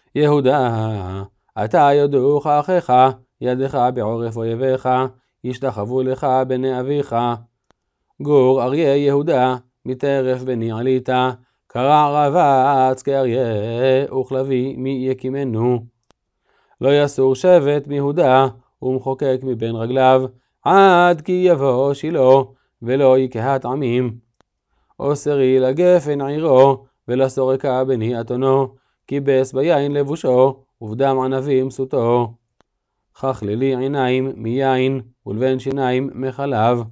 יהודה, אתה יודוך אחיך, ידך בעורף אויביך, ישתחוו לך בני אביך. גור אריה יהודה, מטרף בני עליתה, קרע רבץ כאריה, וכלבי מי יקימנו. לא יסור שבט מיהודה, ומחוקק מבין רגליו, עד כי יבוא שילה, ולא יקהת עמים. אוסרי לגפן עירו, ולסורקה בני אתונו, כיבס ביין לבושו, ובדם ענבים סוטו. ככללי עיניים מיין, ולבן שיניים מחלב.